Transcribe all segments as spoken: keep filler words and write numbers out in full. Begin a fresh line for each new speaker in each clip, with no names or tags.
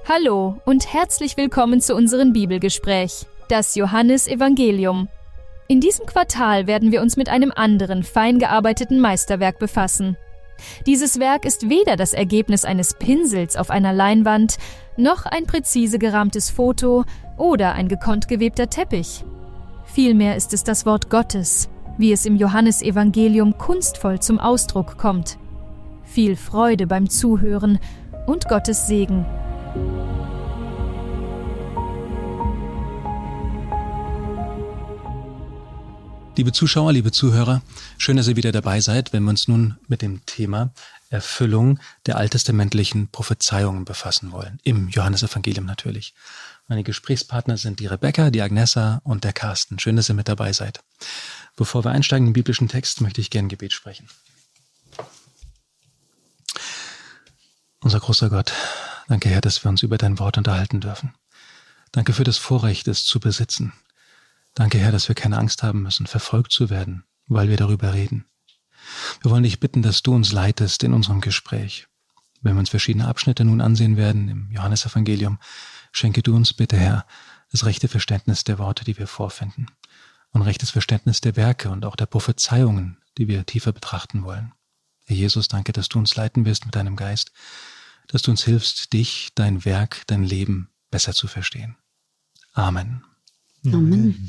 Hallo und herzlich willkommen zu unserem Bibelgespräch, das Johannesevangelium. In diesem Quartal werden wir uns mit einem anderen, fein gearbeiteten Meisterwerk befassen. Dieses Werk ist weder das Ergebnis eines Pinsels auf einer Leinwand, noch ein präzise gerahmtes Foto oder ein gekonnt gewebter Teppich. Vielmehr ist es das Wort Gottes, wie es im Johannesevangelium kunstvoll zum Ausdruck kommt. Viel Freude beim Zuhören und Gottes Segen.
Liebe Zuschauer, liebe Zuhörer, schön, dass ihr wieder dabei seid, wenn wir uns nun mit dem Thema Erfüllung der alttestamentlichen Prophezeiungen befassen wollen. Im Johannesevangelium natürlich. Meine Gesprächspartner sind die Rebecca, die Agnessa und der Carsten. Schön, dass ihr mit dabei seid. Bevor wir einsteigen in den biblischen Text, möchte ich gerne ein Gebet sprechen. Unser großer Gott, danke Herr, dass wir uns über dein Wort unterhalten dürfen. Danke für das Vorrecht, es zu besitzen. Danke, Herr, dass wir keine Angst haben müssen, verfolgt zu werden, weil wir darüber reden. Wir wollen dich bitten, dass du uns leitest in unserem Gespräch. Wenn wir uns verschiedene Abschnitte nun ansehen werden im Johannesevangelium, schenke du uns bitte, Herr, das rechte Verständnis der Worte, die wir vorfinden, und rechtes Verständnis der Werke und auch der Prophezeiungen, die wir tiefer betrachten wollen. Herr Jesus, danke, dass du uns leiten wirst mit deinem Geist, dass du uns hilfst, dich, dein Werk, dein Leben besser zu verstehen. Amen.
Amen.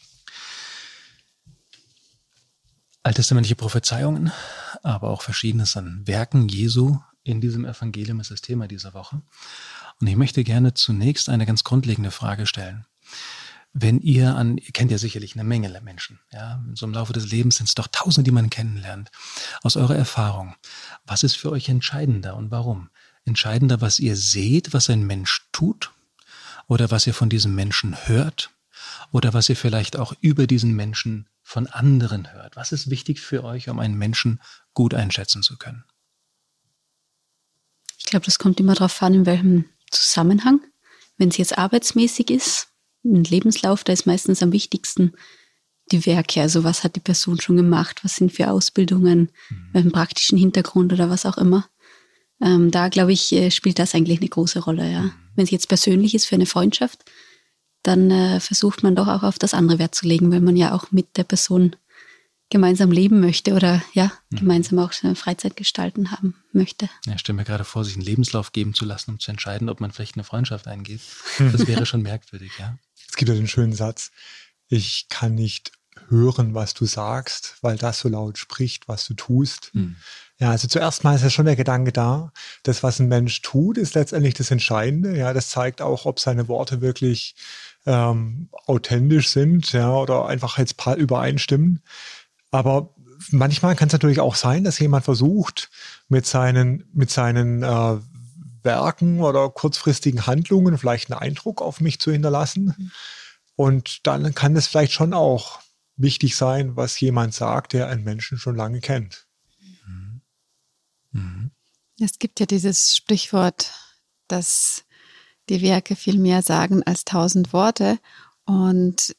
Alttestamentliche Prophezeiungen, aber auch Verschiedenes an Werken Jesu in diesem Evangelium ist das Thema dieser Woche. Und ich möchte gerne zunächst eine ganz grundlegende Frage stellen. Wenn ihr an, ihr kennt ja sicherlich eine Menge Menschen, ja, so im Laufe des Lebens sind es doch Tausende, die man kennenlernt. Aus eurer Erfahrung, was ist für euch entscheidender und warum? Entscheidender, was ihr seht, was ein Mensch tut, oder was ihr von diesem Menschen hört, oder was ihr vielleicht auch über diesen Menschen von anderen hört? Was ist wichtig für euch, um einen Menschen gut einschätzen zu können?
Ich glaube, das kommt immer darauf an, in welchem Zusammenhang. Wenn es jetzt arbeitsmäßig ist, im Lebenslauf, da ist meistens am wichtigsten die Werke. Also was hat die Person schon gemacht? Was sind für Ausbildungen, mhm. welchen praktischen Hintergrund oder was auch immer. Ähm, da, glaube ich, spielt das eigentlich eine große Rolle. Ja. Mhm. Wenn es jetzt persönlich ist für eine Freundschaft, dann äh, versucht man doch auch auf das andere Wert zu legen, weil man ja auch mit der Person gemeinsam leben möchte oder ja, mhm. gemeinsam auch seine Freizeit gestalten haben möchte.
Ja, ich stelle mir gerade vor, sich einen Lebenslauf geben zu lassen, um zu entscheiden, ob man vielleicht eine Freundschaft eingeht. Das wäre schon merkwürdig, ja.
Es gibt ja den schönen Satz, ich kann nicht hören, was du sagst, weil das so laut spricht, was du tust. Mhm. Ja, also zuerst mal ist ja schon der Gedanke da, das, was ein Mensch tut, ist letztendlich das Entscheidende. Ja, das zeigt auch, ob seine Worte wirklich ähm, authentisch sind, ja, oder einfach jetzt übereinstimmen. Aber manchmal kann es natürlich auch sein, dass jemand versucht, mit seinen, mit seinen äh, Werken oder kurzfristigen Handlungen vielleicht einen Eindruck auf mich zu hinterlassen. Mhm. Und dann kann es vielleicht schon auch wichtig sein, was jemand sagt, der einen Menschen schon lange kennt.
Mhm. Mhm.
Es gibt ja dieses Sprichwort, dass die Werke viel mehr sagen als tausend Worte. Und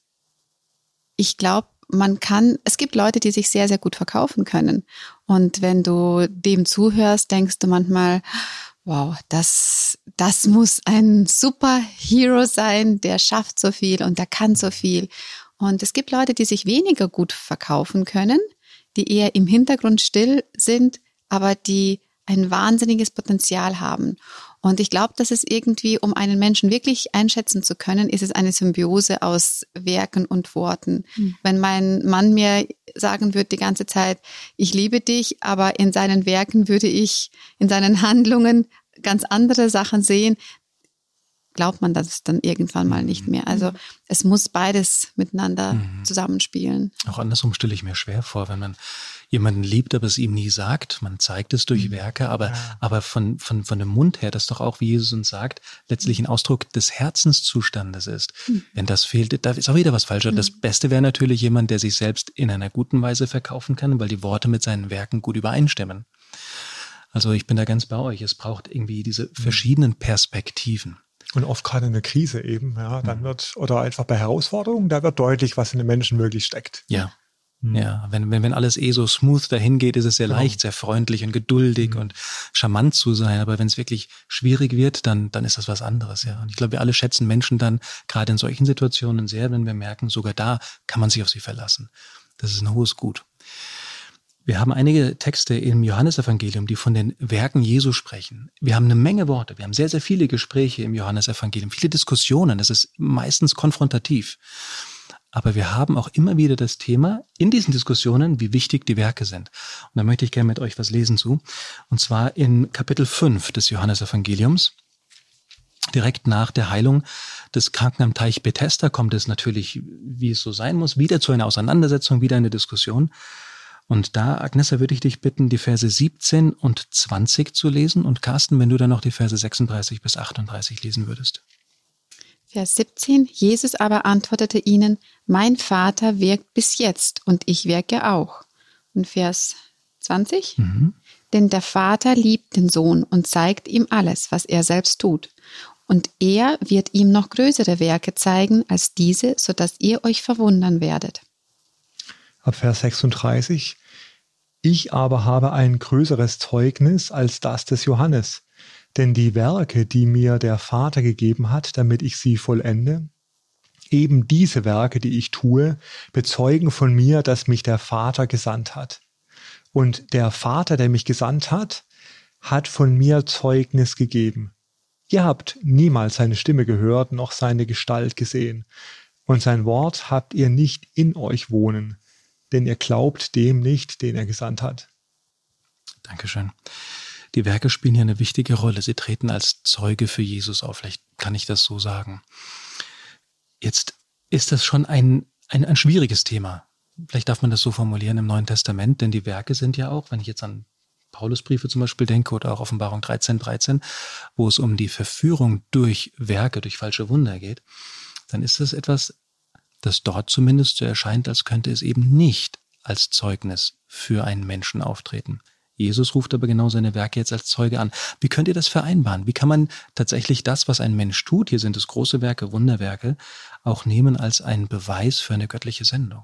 ich glaube, man kann, es gibt Leute, die sich sehr, sehr gut verkaufen können. Und wenn du dem zuhörst, denkst du manchmal, wow, das, das muss ein Superhero sein, der schafft so viel und der kann so viel. Und es gibt Leute, die sich weniger gut verkaufen können, die eher im Hintergrund still sind, aber die ein wahnsinniges Potenzial haben. Und ich glaube, dass es irgendwie, um einen Menschen wirklich einschätzen zu können, ist es eine Symbiose aus Werken und Worten. Mhm. Wenn mein Mann mir sagen würde die ganze Zeit, ich liebe dich, aber in seinen Werken würde ich, in seinen Handlungen ganz andere Sachen sehen, glaubt man das dann irgendwann mal nicht mehr. Also es muss beides miteinander mhm. zusammenspielen.
Auch andersrum stelle ich mir schwer vor, wenn man jemanden liebt, aber es ihm nie sagt. Man zeigt es durch Werke, aber, ja. aber von, von, von dem Mund her, das doch auch, wie Jesus uns sagt, letztlich ein Ausdruck des Herzenszustandes ist. Mhm. Wenn das fehlt, da ist auch wieder was falsch. Mhm. Das Beste wäre natürlich jemand, der sich selbst in einer guten Weise verkaufen kann, weil die Worte mit seinen Werken gut übereinstimmen. Also ich bin da ganz bei euch. Es braucht irgendwie diese verschiedenen Perspektiven.
Und oft gerade in der Krise eben, ja, dann wird, oder einfach bei Herausforderungen, da wird deutlich, was in den Menschen wirklich steckt.
Ja. Ja, wenn, wenn, wenn alles eh so smooth dahin geht, ist es sehr
Genau.
leicht, sehr freundlich und geduldig
Mhm.
und charmant zu sein. Aber wenn es wirklich schwierig wird, dann, dann ist das was anderes, ja. Und ich glaube, wir alle schätzen Menschen dann gerade in solchen Situationen sehr, wenn wir merken, sogar da kann man sich auf sie verlassen. Das ist ein hohes Gut. Wir haben einige Texte im Johannesevangelium, die von den Werken Jesu sprechen. Wir haben eine Menge Worte. Wir haben sehr, sehr viele Gespräche im Johannesevangelium, viele Diskussionen. Das ist meistens konfrontativ. Aber wir haben auch immer wieder das Thema in diesen Diskussionen, wie wichtig die Werke sind. Und da möchte ich gerne mit euch was lesen zu. Und zwar in Kapitel fünf des Johannesevangeliums. Direkt nach der Heilung des Kranken am Teich Bethesda kommt es natürlich, wie es so sein muss, wieder zu einer Auseinandersetzung, wieder eine Diskussion. Und da, Agnesa, würde ich dich bitten, die Verse siebzehn und zwanzig zu lesen. Und Carsten, wenn du dann noch die Verse sechsunddreißig bis achtunddreißig lesen würdest.
Vers siebzehn. Jesus aber antwortete ihnen, mein Vater wirkt bis jetzt und ich wirke auch. Und Vers zwanzig.
Mhm.
Denn der Vater liebt den Sohn und zeigt ihm alles, was er selbst tut. Und er wird ihm noch größere Werke zeigen als diese, sodass ihr euch verwundern werdet.
Ab Vers sechsunddreißig. Ich aber habe ein größeres Zeugnis als das des Johannes. Denn die Werke, die mir der Vater gegeben hat, damit ich sie vollende, eben diese Werke, die ich tue, bezeugen von mir, dass mich der Vater gesandt hat. Und der Vater, der mich gesandt hat, hat von mir Zeugnis gegeben. Ihr habt niemals seine Stimme gehört, noch seine Gestalt gesehen. Und sein Wort habt ihr nicht in euch wohnen, denn ihr glaubt dem nicht, den er gesandt hat.
Dankeschön. Die Werke spielen hier eine wichtige Rolle. Sie treten als Zeuge für Jesus auf. Vielleicht kann ich das so sagen. Jetzt ist das schon ein, ein, ein schwieriges Thema. Vielleicht darf man das so formulieren im Neuen Testament, denn die Werke sind ja auch, wenn ich jetzt an Paulusbriefe zum Beispiel denke oder auch Offenbarung dreizehn, dreizehn, wo es um die Verführung durch Werke, durch falsche Wunder geht, dann ist das etwas, das dort zumindest so erscheint, als könnte es eben nicht als Zeugnis für einen Menschen auftreten. Jesus ruft aber genau seine Werke jetzt als Zeuge an. Wie könnt ihr das vereinbaren? Wie kann man tatsächlich das, was ein Mensch tut, hier sind es große Werke, Wunderwerke, auch nehmen als einen Beweis für eine göttliche Sendung?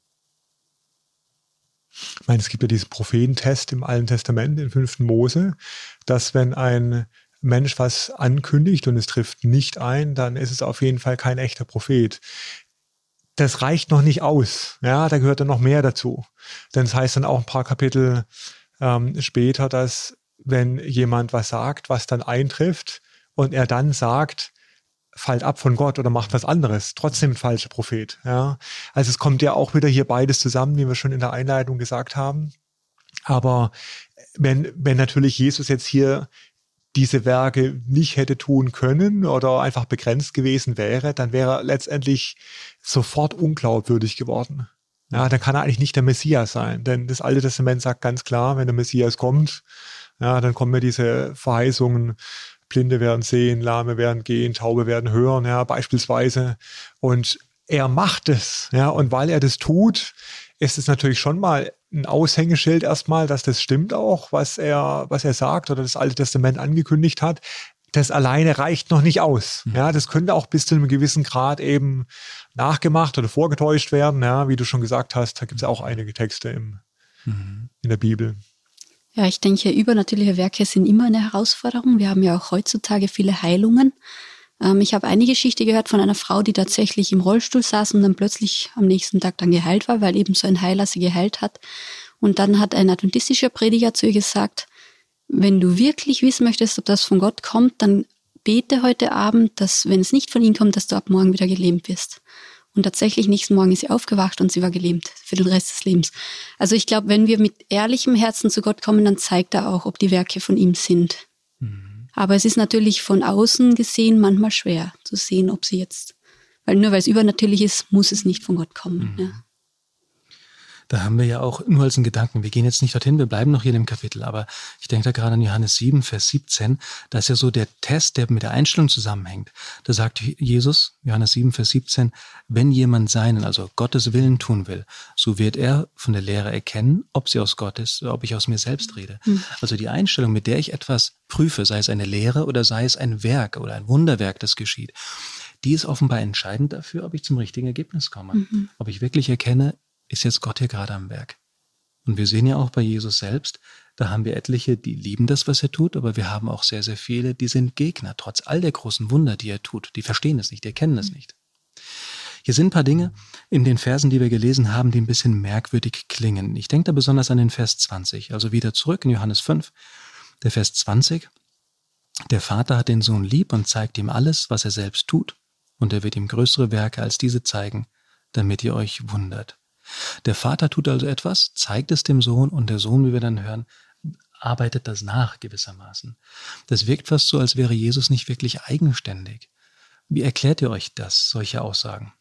Ich meine, es gibt ja diesen Prophetentest im Alten Testament, im fünften Mose, dass wenn ein Mensch was ankündigt und es trifft nicht ein, dann ist es auf jeden Fall kein echter Prophet. Das reicht noch nicht aus. Ja, da gehört dann noch mehr dazu. Denn es heißt dann auch ein paar Kapitel ähm, später, dass wenn jemand was sagt, was dann eintrifft und er dann sagt, fallt ab von Gott oder macht was anderes, trotzdem ein falscher Prophet. Ja, also es kommt ja auch wieder hier beides zusammen, wie wir schon in der Einleitung gesagt haben. Aber wenn, wenn natürlich Jesus jetzt hier diese Werke nicht hätte tun können oder einfach begrenzt gewesen wäre, dann wäre er letztendlich sofort unglaubwürdig geworden. Ja, dann kann er eigentlich nicht der Messias sein, denn das Alte Testament sagt ganz klar, wenn der Messias kommt, ja, dann kommen mir diese Verheißungen, Blinde werden sehen, Lahme werden gehen, Taube werden hören, ja, beispielsweise. Und er macht es, ja, und weil er das tut, ist es natürlich schon mal ein Aushängeschild erstmal, dass das stimmt auch, was er, was er sagt oder das Alte Testament angekündigt hat. Das alleine reicht noch nicht aus. Ja, das könnte auch bis zu einem gewissen Grad eben nachgemacht oder vorgetäuscht werden. Ja, wie du schon gesagt hast, da gibt es auch einige Texte im, mhm. in der Bibel.
Ja, ich denke, übernatürliche Werke sind immer eine Herausforderung. Wir haben ja auch heutzutage viele Heilungen. Ähm, ich habe eine Geschichte gehört von einer Frau, die tatsächlich im Rollstuhl saß und dann plötzlich am nächsten Tag dann geheilt war, weil eben so ein Heiler sie geheilt hat. Und dann hat ein adventistischer Prediger zu ihr gesagt, wenn du wirklich wissen möchtest, ob das von Gott kommt, dann bete heute Abend, dass, wenn es nicht von ihm kommt, dass du ab morgen wieder gelähmt wirst. Und tatsächlich, nächsten Morgen ist sie aufgewacht und sie war gelähmt für den Rest des Lebens. Also ich glaube, wenn wir mit ehrlichem Herzen zu Gott kommen, dann zeigt er auch, ob die Werke von ihm sind. Mhm. Aber es ist natürlich von außen gesehen manchmal schwer zu sehen, ob sie jetzt, weil nur weil es übernatürlich ist, muss es nicht von Gott kommen. Mhm. Ja.
Da haben wir ja auch nur als einen Gedanken, wir gehen jetzt nicht dorthin, wir bleiben noch hier in dem Kapitel, aber ich denke da gerade an Johannes sieben, Vers siebzehn, da ist ja so der Test, der mit der Einstellung zusammenhängt. Da sagt Jesus, Johannes sieben, Vers siebzehn, wenn jemand seinen, also Gottes Willen tun will, so wird er von der Lehre erkennen, ob sie aus Gott ist oder ob ich aus mir selbst rede. Mhm. Also die Einstellung, mit der ich etwas prüfe, sei es eine Lehre oder sei es ein Werk oder ein Wunderwerk, das geschieht, die ist offenbar entscheidend dafür, ob ich zum richtigen Ergebnis komme. Mhm. Ob ich wirklich erkenne, ist jetzt Gott hier gerade am Werk. Und wir sehen ja auch bei Jesus selbst, da haben wir etliche, die lieben das, was er tut, aber wir haben auch sehr, sehr viele, die sind Gegner, trotz all der großen Wunder, die er tut. Die verstehen es nicht, die erkennen es nicht. Hier sind ein paar Dinge in den Versen, die wir gelesen haben, die ein bisschen merkwürdig klingen. Ich denke da besonders an den Vers zwanzig, also wieder zurück in Johannes fünf, der Vers zwanzig. Der Vater hat den Sohn lieb und zeigt ihm alles, was er selbst tut, und er wird ihm größere Werke als diese zeigen, damit ihr euch wundert. Der Vater tut also etwas, zeigt es dem Sohn, und der Sohn, wie wir dann hören, arbeitet das nach gewissermaßen. Das wirkt fast so, als wäre Jesus nicht wirklich eigenständig. Wie erklärt ihr euch das, solche Aussagen?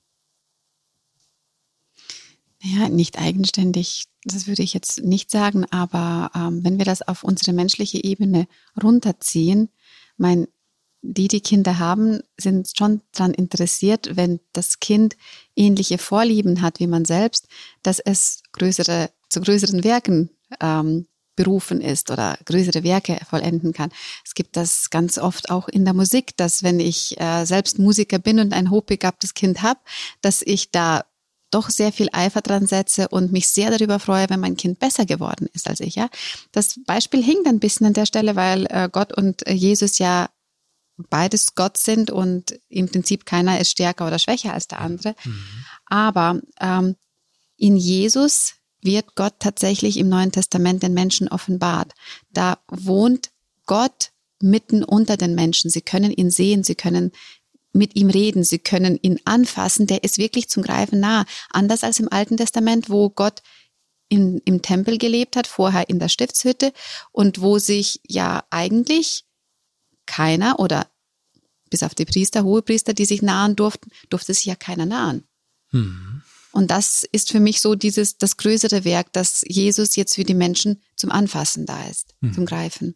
Ja, nicht eigenständig, das würde ich jetzt nicht sagen, aber ähm, wenn wir das auf unsere menschliche Ebene runterziehen, mein, die, die Kinder haben, sind schon daran interessiert, wenn das Kind ähnliche Vorlieben hat wie man selbst, dass es größere, zu größeren Werken ähm, berufen ist oder größere Werke vollenden kann. Es gibt das ganz oft auch in der Musik, dass wenn ich äh, selbst Musiker bin und ein hochbegabtes Kind habe, dass ich da doch sehr viel Eifer dran setze und mich sehr darüber freue, wenn mein Kind besser geworden ist als ich. Ja, das Beispiel hinkt ein bisschen an der Stelle, weil äh, Gott und äh, Jesus ja beides Gott sind und im Prinzip keiner ist stärker oder schwächer als der andere. Mhm. Aber ähm, in Jesus wird Gott tatsächlich im Neuen Testament den Menschen offenbart. Da wohnt Gott mitten unter den Menschen. Sie können ihn sehen, sie können mit ihm reden, sie können ihn anfassen, der ist wirklich zum Greifen nah. Anders als im Alten Testament, wo Gott in, im Tempel gelebt hat, vorher in der Stiftshütte und wo sich ja eigentlich keiner oder bis auf die Priester, Hohepriester, die sich nahen durften, durfte sich ja keiner nahen. Mhm. Und das ist für mich so dieses, das größere Werk, dass Jesus jetzt für die Menschen zum Anfassen da ist, mhm. zum Greifen.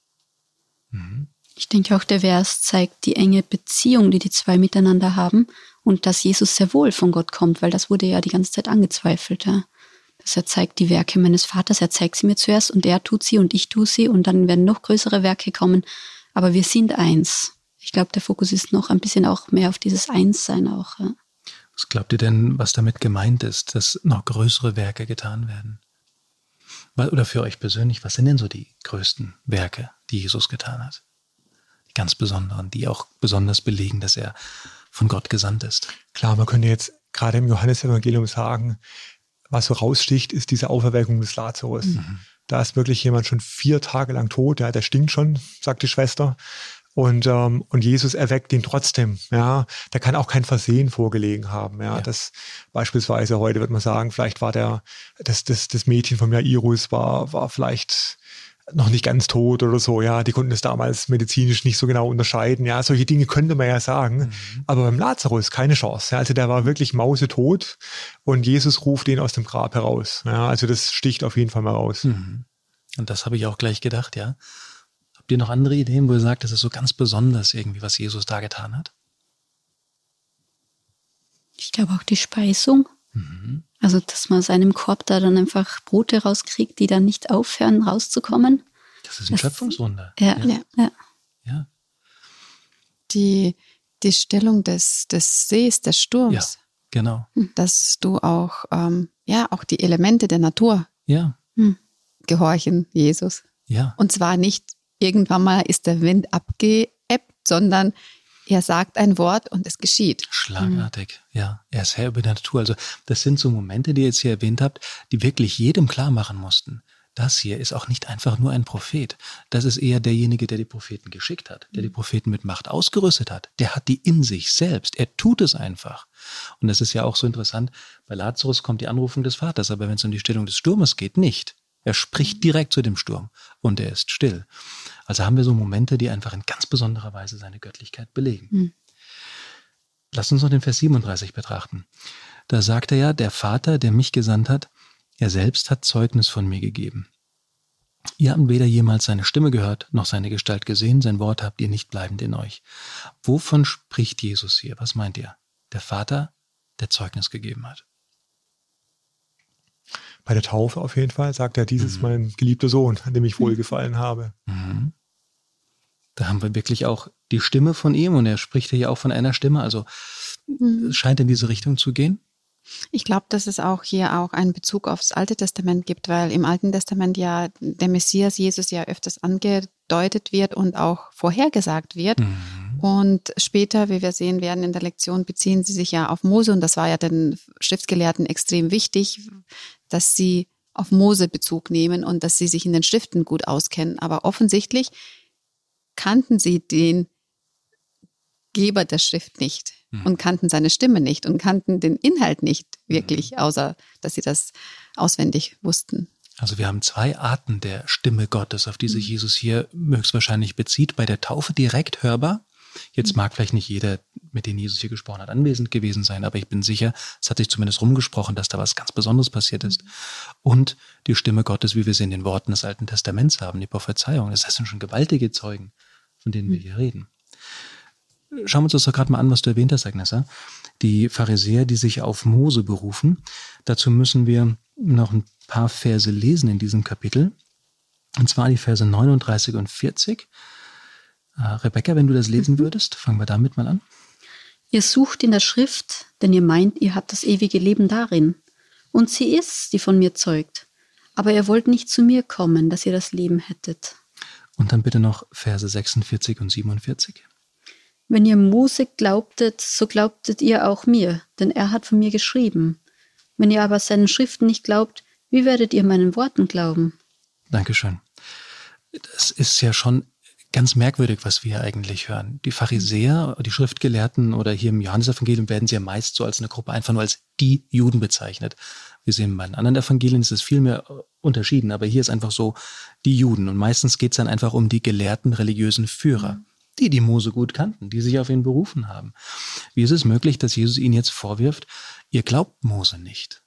Mhm. Ich denke auch, der Vers zeigt die enge Beziehung, die die zwei miteinander haben und dass Jesus sehr wohl von Gott kommt, weil das wurde ja die ganze Zeit angezweifelt. Ja? Dass er zeigt die Werke meines Vaters, er zeigt sie mir zuerst und er tut sie und ich tue sie und dann werden noch größere Werke kommen. Aber wir sind eins. Ich glaube, der Fokus ist noch ein bisschen auch mehr auf dieses Einssein auch. Ja?
Was glaubt ihr denn, was damit gemeint ist, dass noch größere Werke getan werden? Oder für euch persönlich, was sind denn so die größten Werke, die Jesus getan hat? Die ganz besonderen, die auch besonders belegen, dass er von Gott gesandt ist.
Klar, man könnte jetzt gerade im Johannesevangelium sagen, was so raussticht, ist diese Auferweckung des Lazarus. Mhm. Da ist wirklich jemand schon vier Tage lang tot, ja, der stinkt schon, sagt die Schwester. Und, ähm, und Jesus erweckt ihn trotzdem, ja. Da kann auch kein Versehen vorgelegen haben, ja. ja. Das beispielsweise heute wird man sagen, vielleicht war der, das, das, das Mädchen von Jairus war, war vielleicht noch nicht ganz tot oder so, ja, die konnten es damals medizinisch nicht so genau unterscheiden, ja, solche Dinge könnte man ja sagen, mhm. aber beim Lazarus keine Chance, ja, also der war wirklich mausetot und Jesus ruft ihn aus dem Grab heraus, ja, also das sticht auf jeden Fall mal raus.
Mhm. Und das habe ich auch gleich gedacht, ja. Habt ihr noch andere Ideen, wo ihr sagt, das ist so ganz besonders irgendwie, was Jesus da getan hat?
Ich glaube auch die Speisung. Mhm. Also, dass man aus einem Korb da dann einfach Brote rauskriegt, die dann nicht aufhören, rauszukommen.
Das ist ein das, Schöpfungswunder.
Ja, ja. ja.
ja.
Die, die Stellung des, des Sees, des Sturms.
Ja, genau.
Dass du auch, ähm, ja, auch die Elemente der Natur
ja.
gehorchen, Jesus.
Ja.
Und zwar nicht irgendwann mal ist der Wind abgeebbt, sondern er sagt ein Wort und es geschieht.
Schlagartig, mhm. ja. Er ist Herr über die Natur. Also das sind so Momente, die ihr jetzt hier erwähnt habt, die wirklich jedem klar machen mussten. Das hier ist auch nicht einfach nur ein Prophet. Das ist eher derjenige, der die Propheten geschickt hat, der die Propheten mit Macht ausgerüstet hat. Der hat die in sich selbst. Er tut es einfach. Und das ist ja auch so interessant. Bei Lazarus kommt die Anrufung des Vaters, aber wenn es um die Stillung des Sturmes geht, nicht. Er spricht direkt zu dem Sturm und er ist still. Also haben wir so Momente, die einfach in ganz besonderer Weise seine Göttlichkeit belegen. Mhm. Lass uns noch den Vers siebenunddreißig betrachten. Da sagt er ja, der Vater, der mich gesandt hat, er selbst hat Zeugnis von mir gegeben. Ihr habt weder jemals seine Stimme gehört, noch seine Gestalt gesehen, sein Wort habt ihr nicht bleibend in euch. Wovon spricht Jesus hier? Was meint ihr? Der Vater, der Zeugnis gegeben hat.
Bei der Taufe auf jeden Fall sagt er, dies ist mhm. mein geliebter Sohn, an dem ich wohlgefallen habe.
Mhm. Da haben wir wirklich auch die Stimme von ihm und er spricht ja auch von einer Stimme, also mhm. es scheint in diese Richtung zu gehen.
Ich glaube, dass es auch hier auch einen Bezug aufs Alte Testament gibt, weil im Alten Testament ja der Messias Jesus ja öfters angedeutet wird und auch vorhergesagt wird. Mhm. Und später, wie wir sehen werden in der Lektion, beziehen sie sich ja auf Mose und das war ja den Schriftgelehrten extrem wichtig, dass sie auf Mose Bezug nehmen und dass sie sich in den Schriften gut auskennen. Aber offensichtlich kannten sie den Geber der Schrift nicht hm. und kannten seine Stimme nicht und kannten den Inhalt nicht wirklich, außer dass sie das auswendig wussten.
Also wir haben zwei Arten der Stimme Gottes, auf die sich hm. Jesus hier höchstwahrscheinlich bezieht. Bei der Taufe direkt hörbar. Jetzt mag vielleicht nicht jeder, mit dem Jesus hier gesprochen hat, anwesend gewesen sein, aber ich bin sicher, es hat sich zumindest rumgesprochen, dass da was ganz Besonderes passiert ist. Und die Stimme Gottes, wie wir sie in den Worten des Alten Testaments haben, die Prophezeiung, das sind schon gewaltige Zeugen, von denen wir hier reden. Schauen wir uns das doch gerade mal an, was du erwähnt hast, Agnesa. Die Pharisäer, die sich auf Mose berufen, dazu müssen wir noch ein paar Verse lesen in diesem Kapitel, und zwar die Verse neununddreißig und vierzig. Rebecca, wenn du das lesen würdest, fangen wir damit mal an.
Ihr sucht in der Schrift, denn ihr meint, ihr habt das ewige Leben darin. Und sie ist, die von mir zeugt. Aber ihr wollt nicht zu mir kommen, dass ihr das Leben hättet.
Und dann bitte noch Verse sechsundvierzig und siebenundvierzig.
Wenn ihr Mose glaubtet, so glaubtet ihr auch mir, denn er hat von mir geschrieben. Wenn ihr aber seinen Schriften nicht glaubt, wie werdet ihr meinen Worten glauben?
Dankeschön. Das ist ja schon ganz merkwürdig, was wir hier eigentlich hören. Die Pharisäer, die Schriftgelehrten oder hier im Johannesevangelium werden sie ja meist so als eine Gruppe einfach nur als die Juden bezeichnet. Wir sehen bei den anderen Evangelien ist es viel mehr unterschieden, aber hier ist einfach so die Juden. Und meistens geht es dann einfach um die gelehrten religiösen Führer, mhm. die die Mose gut kannten, die sich auf ihn berufen haben. Wie ist es möglich, dass Jesus ihnen jetzt vorwirft, ihr glaubt Mose nicht?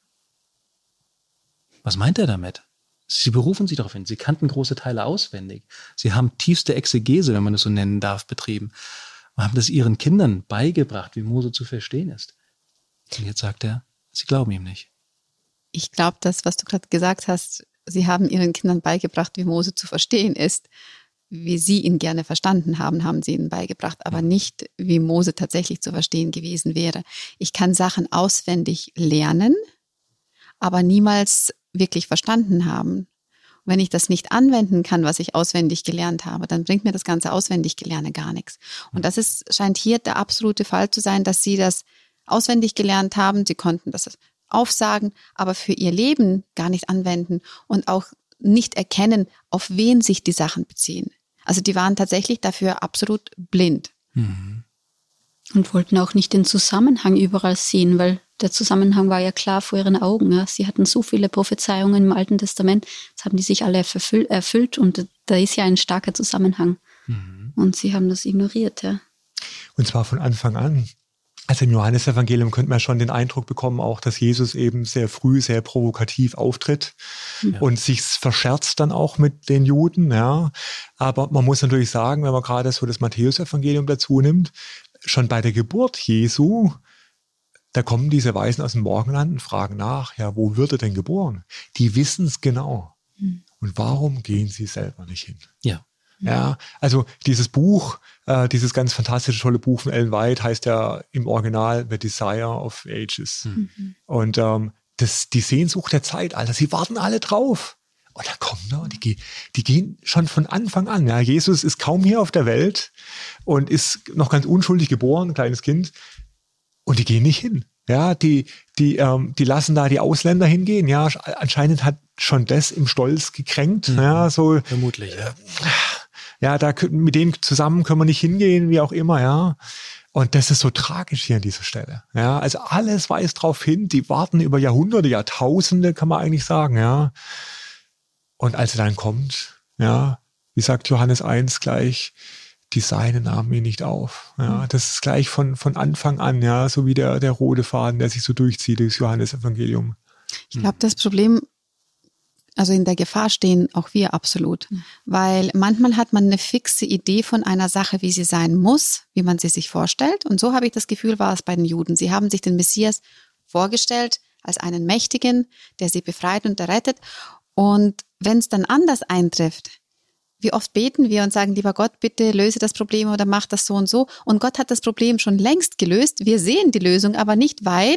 Was meint er damit? Sie berufen sich darauf hin. Sie kannten große Teile auswendig. Sie haben tiefste Exegese, wenn man es so nennen darf, betrieben. Und haben das ihren Kindern beigebracht, wie Mose zu verstehen ist. Und jetzt sagt er, sie glauben ihm nicht.
Ich glaube, das, was du gerade gesagt hast, sie haben ihren Kindern beigebracht, wie Mose zu verstehen ist. Wie sie ihn gerne verstanden haben, haben sie ihnen beigebracht, aber nicht, wie Mose tatsächlich zu verstehen gewesen wäre. Ich kann Sachen auswendig lernen, aber niemals wirklich verstanden haben. Und wenn ich das nicht anwenden kann, was ich auswendig gelernt habe, dann bringt mir das ganze auswendig Gelernte gar nichts. Und das ist, scheint hier der absolute Fall zu sein, dass sie das auswendig gelernt haben, sie konnten das aufsagen, aber für ihr Leben gar nicht anwenden und auch nicht erkennen, auf wen sich die Sachen beziehen. Also die waren tatsächlich dafür absolut blind.
Mhm.
Und wollten auch nicht den Zusammenhang überall sehen, weil der Zusammenhang war ja klar vor ihren Augen. Ja. Sie hatten so viele Prophezeiungen im Alten Testament, jetzt haben die sich alle erfüll- erfüllt und da ist ja ein starker Zusammenhang. Mhm. Und sie haben das ignoriert. Ja.
Und zwar von Anfang an. Also im Johannesevangelium könnte man schon den Eindruck bekommen, auch, dass Jesus eben sehr früh, sehr provokativ auftritt ja. und sich verscherzt dann auch mit den Juden. Ja. Aber man muss natürlich sagen, wenn man gerade so das Matthäusevangelium dazu nimmt, schon bei der Geburt Jesu, da kommen diese Weisen aus dem Morgenland und fragen nach, ja, wo wird er denn geboren? Die wissen es genau. Mhm. Und warum gehen sie selber nicht hin?
Ja.
Ja, also dieses Buch, äh, dieses ganz fantastische, tolle Buch von Ellen White heißt ja im Original The Desire of Ages. Mhm. Und ähm, das, die Sehnsucht der Zeit, Alter, sie warten alle drauf. Und dann kommen da und die, die gehen schon von Anfang an. Ja, Jesus ist kaum hier auf der Welt und ist noch ganz unschuldig geboren, ein kleines Kind. Und die gehen nicht hin. Ja, die, die, ähm, die lassen da die Ausländer hingehen. Ja, anscheinend hat schon das im Stolz gekränkt. Mhm. Ja, so.
Vermutlich, ja.
Ja, da mit denen zusammen können wir nicht hingehen, wie auch immer, ja. Und das ist so tragisch hier an dieser Stelle. Ja, also alles weist drauf hin. Die warten über Jahrhunderte, Jahrtausende, kann man eigentlich sagen, ja. Und als er dann kommt, ja, wie sagt Johannes eins gleich, die Seinen nahmen ihn nicht auf. Ja, das ist gleich von, von Anfang an, ja, so wie der, der rote Faden, der sich so durchzieht, das Johannesevangelium.
Ich glaube, das Problem, also in der Gefahr stehen auch wir absolut, weil manchmal hat man eine fixe Idee von einer Sache, wie sie sein muss, wie man sie sich vorstellt. Und so habe ich das Gefühl, war es bei den Juden. Sie haben sich den Messias vorgestellt als einen Mächtigen, der sie befreit und errettet. Und wenn es dann anders eintrifft, wie oft beten wir und sagen, lieber Gott, bitte löse das Problem oder mach das so und so. Und Gott hat das Problem schon längst gelöst. Wir sehen die Lösung aber nicht, weil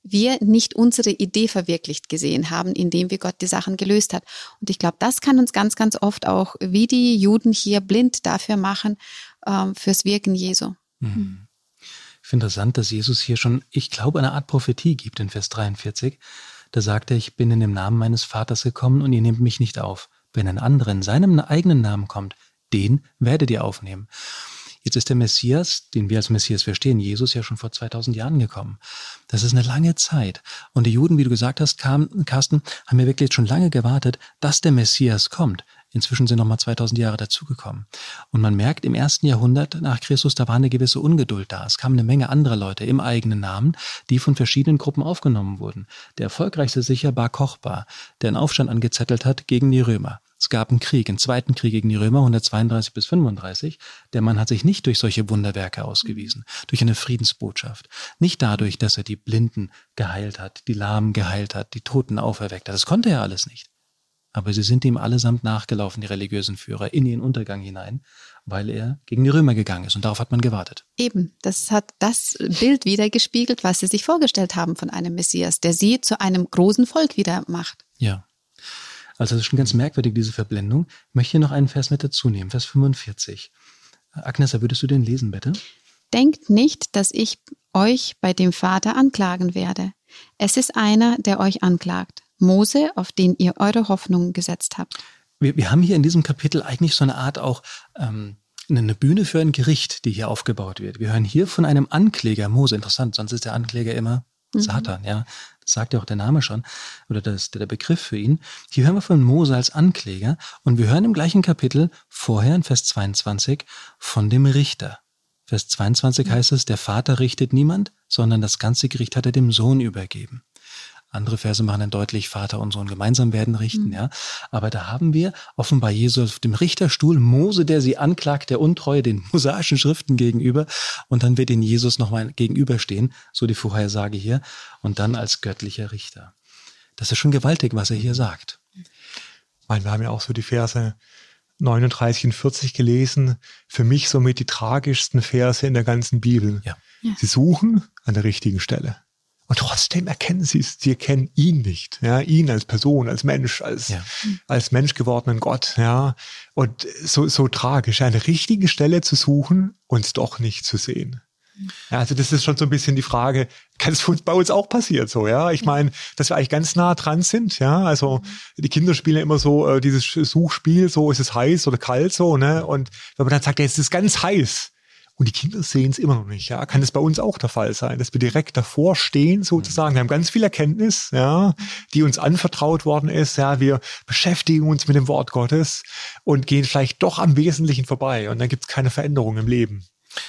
wir nicht unsere Idee verwirklicht gesehen haben, indem wir Gott die Sachen gelöst hat. Und ich glaube, das kann uns ganz, ganz oft auch, wie die Juden hier, blind dafür machen, ähm, fürs Wirken Jesu.
Mhm. Ich finde interessant, dass Jesus hier schon, ich glaube, eine Art Prophetie gibt in Vers dreiundvierzig. Da sagt er, ich bin in dem Namen meines Vaters gekommen und ihr nehmt mich nicht auf. Wenn ein anderer in seinem eigenen Namen kommt, den werdet ihr aufnehmen. Jetzt ist der Messias, den wir als Messias verstehen, Jesus ja schon vor zweitausend Jahren gekommen. Das ist eine lange Zeit. Und die Juden, wie du gesagt hast, kam, Carsten, haben ja wirklich schon lange gewartet, dass der Messias kommt. Inzwischen sind nochmal zweitausend Jahre dazugekommen. Und man merkt, im ersten Jahrhundert nach Christus, da war eine gewisse Ungeduld da. Es kamen eine Menge anderer Leute im eigenen Namen, die von verschiedenen Gruppen aufgenommen wurden. Der erfolgreichste sicher Bar Kochba, der einen Aufstand angezettelt hat gegen die Römer. Es gab einen Krieg, einen zweiten Krieg gegen die Römer, hundertzweiunddreißig bis fünfunddreißig. Der Mann hat sich nicht durch solche Wunderwerke ausgewiesen, durch eine Friedensbotschaft. Nicht dadurch, dass er die Blinden geheilt hat, die Lahmen geheilt hat, die Toten auferweckt hat. Das konnte er alles nicht. Aber sie sind ihm allesamt nachgelaufen, die religiösen Führer, in ihren Untergang hinein, weil er gegen die Römer gegangen ist. Und darauf hat man gewartet.
Eben, das hat das Bild wiedergespiegelt, was sie sich vorgestellt haben von einem Messias, der sie zu einem großen Volk wieder macht.
Ja. Also das ist schon ganz merkwürdig, diese Verblendung. Ich möchte hier noch einen Vers mit dazu nehmen, Vers fünfundvierzig. Agnes, würdest du den lesen, bitte?
Denkt nicht, dass ich euch bei dem Vater anklagen werde. Es ist einer, der euch anklagt. Mose, auf den ihr eure Hoffnung gesetzt habt.
Wir, wir haben hier in diesem Kapitel eigentlich so eine Art auch ähm, eine Bühne für ein Gericht, die hier aufgebaut wird. Wir hören hier von einem Ankläger, Mose, interessant, sonst ist der Ankläger immer Satan, ja. Das sagt ja auch der Name schon, oder das, der Begriff für ihn. Hier hören wir von Mose als Ankläger und wir hören im gleichen Kapitel vorher in Vers zweiundzwanzig von dem Richter. Vers zweiundzwanzig heißt es, der Vater richtet niemand, sondern das ganze Gericht hat er dem Sohn übergeben. Andere Verse machen dann deutlich, Vater und Sohn gemeinsam werden richten, mhm. ja. Aber da haben wir offenbar Jesus auf dem Richterstuhl, Mose, der sie anklagt, der Untreue den mosaischen Schriften gegenüber. Und dann wird ihnen Jesus nochmal gegenüberstehen, so die Vorhersage hier, und dann als göttlicher Richter. Das ist schon gewaltig, was er hier sagt.
Ich meine, wir haben ja auch so die Verse neununddreißig und vierzig gelesen. Für mich somit die tragischsten Verse in der ganzen Bibel.
Ja.
Ja.
Sie suchen an der richtigen Stelle. Und trotzdem erkennen sie es, sie erkennen ihn nicht, ja, ihn als Person, als Mensch, als, ja. als Mensch gewordenen Gott, ja. Und so, so tragisch, eine richtige Stelle zu suchen und es doch nicht zu sehen. Ja, also das ist schon so ein bisschen die Frage, kann es für uns bei uns auch passiert so, ja? Ich meine, dass wir eigentlich ganz nah dran sind, ja. Also die Kinder spielen ja immer so äh, dieses Suchspiel, so ist es heiß oder kalt so, ne? Und wenn man dann sagt, ja, es ist ganz heiß. Und die Kinder sehen es immer noch nicht, ja. Kann es bei uns auch der Fall sein, dass wir direkt davor stehen, sozusagen. Wir haben ganz viel Erkenntnis, ja, die uns anvertraut worden ist, ja. Wir beschäftigen uns mit dem Wort Gottes und gehen vielleicht doch am Wesentlichen vorbei. Und dann gibt es keine Veränderung im Leben.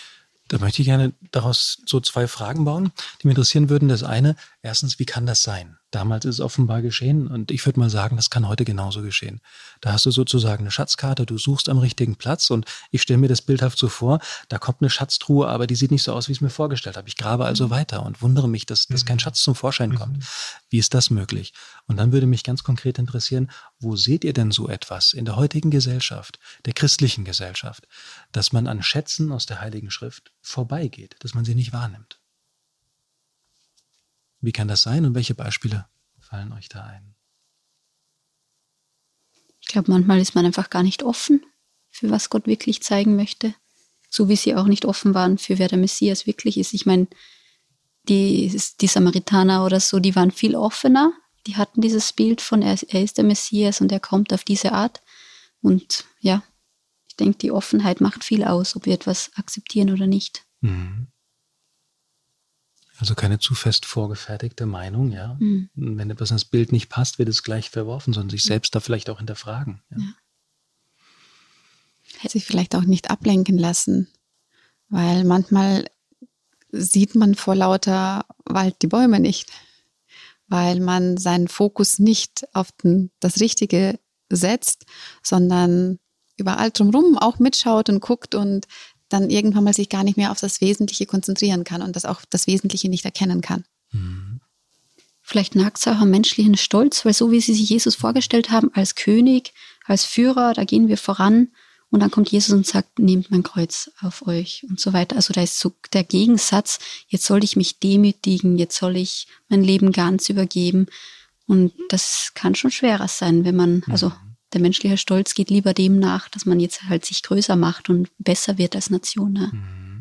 Da möchte ich gerne daraus so zwei Fragen bauen, die mich interessieren würden. Das eine, erstens, wie kann das sein? Damals ist es offenbar geschehen und ich würde mal sagen, das kann heute genauso geschehen. Da hast du sozusagen eine Schatzkarte, du suchst am richtigen Platz und ich stelle mir das bildhaft so vor, da kommt eine Schatztruhe, aber die sieht nicht so aus, wie ich es mir vorgestellt habe. Ich grabe also weiter und wundere mich, dass, dass kein Schatz zum Vorschein kommt. Wie ist das möglich? Und dann würde mich ganz konkret interessieren, wo seht ihr denn so etwas in der heutigen Gesellschaft, der christlichen Gesellschaft, dass man an Schätzen aus der Heiligen Schrift vorbeigeht, dass man sie nicht wahrnimmt? Wie kann das sein und welche Beispiele fallen euch da ein?
Ich glaube, manchmal ist man einfach gar nicht offen für was Gott wirklich zeigen möchte. So wie sie auch nicht offen waren für wer der Messias wirklich ist. Ich meine, die, die Samaritaner oder so, die waren viel offener. Die hatten dieses Bild von, er, er ist der Messias und er kommt auf diese Art. Und ja, ich denke, die Offenheit macht viel aus, ob wir etwas akzeptieren oder nicht.
Mhm. Also keine zu fest vorgefertigte Meinung, ja. Mhm. Wenn etwas ins Bild nicht passt, wird es gleich verworfen, sondern sich selbst da vielleicht auch hinterfragen. Ja. Ja.
Hätte sich vielleicht auch nicht ablenken lassen, weil manchmal sieht man vor lauter Wald die Bäume nicht, weil man seinen Fokus nicht auf den, das Richtige setzt, sondern überall drumherum auch mitschaut und guckt und dann irgendwann mal sich gar nicht mehr auf das Wesentliche konzentrieren kann und das auch das Wesentliche nicht erkennen kann.
Mhm.
Vielleicht nagt es auch am menschlichen Stolz, weil so wie sie sich Jesus vorgestellt haben, als König, als Führer, da gehen wir voran Und dann kommt Jesus und sagt, nehmt mein Kreuz auf euch und so weiter. Also da ist so der Gegensatz, jetzt soll ich mich demütigen, jetzt soll ich mein Leben ganz übergeben. Und das kann schon schwerer sein, wenn man, also der menschliche Stolz geht lieber dem nach, dass man jetzt halt sich größer macht und besser wird als Nation. Ne?